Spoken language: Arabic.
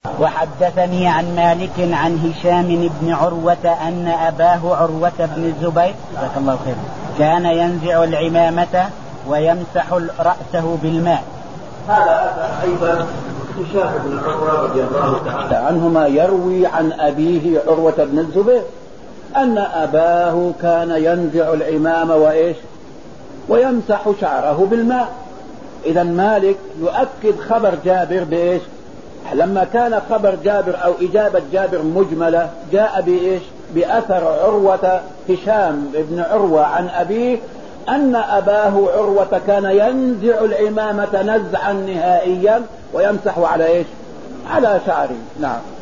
وحدثني عن مالك عن هشام بن عروة أن أباه عروة بن الزبير جزاك الله خير كان ينزع العمامة ويمسح رأسه بالماء. هذا أيضا هشام بن عروة رضي الله تعالى عنهما يروي عن أبيه عروة بن الزبير أن أباه كان ينزع العمامة ويمسح شعره بالماء. إذا مالك يؤكد خبر جابر بإيش؟ لما كان خبر جابر أو إجابة جابر مجملة جاء بإيش؟ بأثر عروة هشام بن عروة عن أبيه أن أباه عروة كان ينزع العمامة نزعا نهائيا ويمسح على إيش؟ على شعره. نعم.